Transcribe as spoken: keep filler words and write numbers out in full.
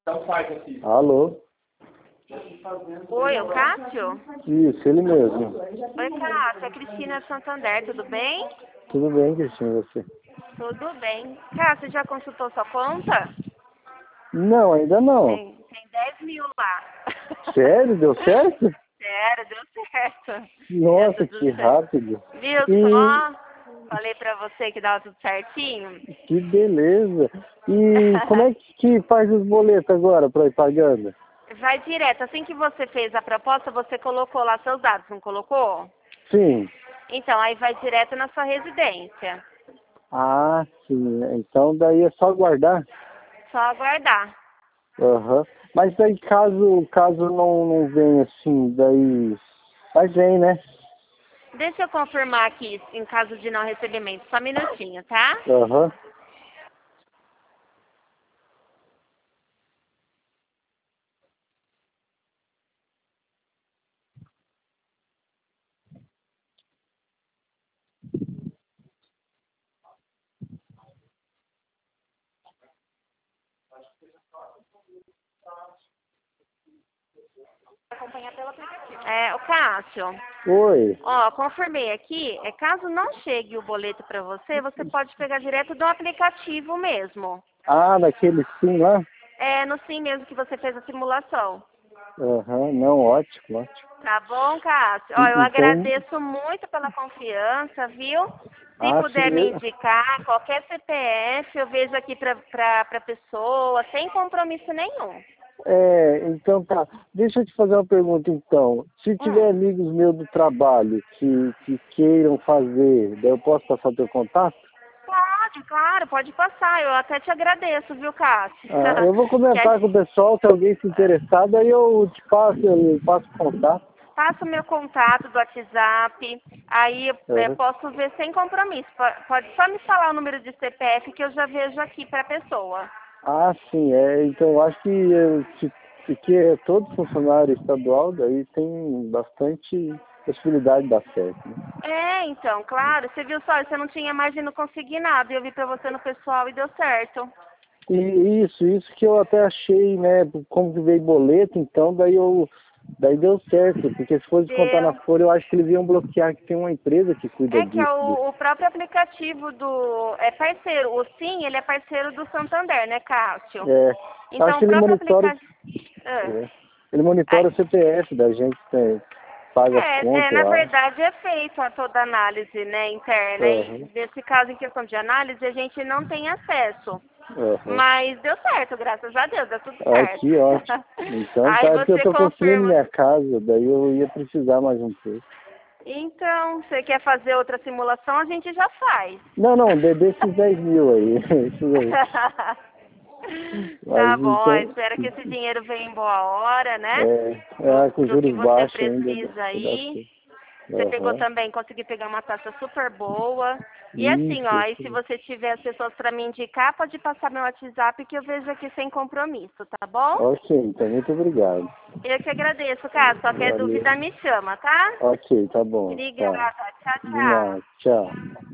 Alô? Oi, é o Cássio? Isso, ele mesmo. Oi, Cássio, é a Cristina Santander, tudo bem? Tudo bem, Cristina, e você? Tudo bem. Cássio, já consultou sua conta? Não, ainda não. Tem, tem dez mil lá. Sério? Deu certo? Sério, deu certo. Nossa, Deu tudo que certo. rápido. Viu E só? Falei pra você que dava tudo certinho. que beleza. E como é que faz os boletos agora para ir pagando? Vai direto. Assim que você fez a proposta, você colocou lá seus dados, não colocou? Sim. Então, aí vai direto na sua residência. Ah, sim. Então daí é só guardar? Só aguardar. Aham. Mas daí caso, caso não, não venha assim, daí. Mas vem, né? Deixa eu confirmar aqui, em caso de não recebimento. Só um minutinho, tá? Aham. Acompanhar pelo aplicativo. É, o Cássio, Oi. ó, confirmei aqui, é, caso não chegue o boleto para você, você pode pegar direto do aplicativo mesmo. Ah, daquele sim lá? É no sim mesmo que você fez a simulação. Aham, não, ótimo, ótimo. Tá bom, Cássio? Ó, E- eu Então, agradeço muito pela confiança, viu? Se ah, sim, puder me eu- indicar qualquer C P F, eu vejo aqui pra, pra, pra pessoa, sem compromisso nenhum. é, então tá. Deixa eu te fazer uma pergunta então. Se tiver Hum. amigos meus do trabalho que, que queiram fazer, daí eu posso passar teu contato? Pode, claro, pode passar. Eu até te agradeço, viu, Cássio? Ah, eu vou Que a- comentar com o pessoal, se alguém se interessar, daí eu te passo, eu passo o contato. Passa o meu contato do WhatsApp, aí eu eu Aham. posso ver sem compromisso. Po- Pode só me falar o número de C P F que eu já vejo aqui para a pessoa. Ah, sim, é, então eu acho que, eh, se, se que é todo funcionário estadual, daí tem bastante possibilidade de dar certo, né? É, então, claro. Você viu só, você não tinha margem no consignado. E eu vi para você no pessoal e deu certo. E isso, isso que eu até achei, né, como que veio boleto, então daí eu, daí deu certo, porque se fosse descontar na Deu. folha, eu acho que eles iam bloquear, que tem uma empresa que cuida É que é disso. disso. o, o próprio aplicativo do... É parceiro. O Sim, ele é parceiro do Santander, né, Cássio? É, eu acho Então, que o ele próprio monitora, aplicativo... Ah. é, ele monitora o C P F da gente, né, paga as É, é, contas, na eu acho. verdade é feita toda a análise, né, interna. Aham, E nesse caso, em questão de análise, a gente não tem acesso. aham. Mas deu certo, graças a Deus, deu tudo Ah, certo. que ótimo. Então Aí tá, é porque eu você tô construindo confirma. minha casa, daí eu ia precisar mais um pouco. Então, você quer fazer outra simulação, a gente já faz. Não, não, dê desses dez mil aí, esses aí. Mas Tá bom, então, espero que esse dinheiro venha em boa hora, né? é, Pro, é, com pro que juros você baixos ainda dá precisa dá aí. certo. Você pegou Aham. também, conseguiu pegar uma taxa super boa. E assim, Isso, ó, e isso. se você tiver as pessoas para me indicar, pode passar meu WhatsApp que eu vejo aqui sem compromisso, tá bom? Ok, então muito obrigado. Eu que agradeço, cara. Qualquer Valeu. dúvida me chama, tá? Ok, tá bom. Tá. Obrigada. Tchau, De tchau. nada. Tchau.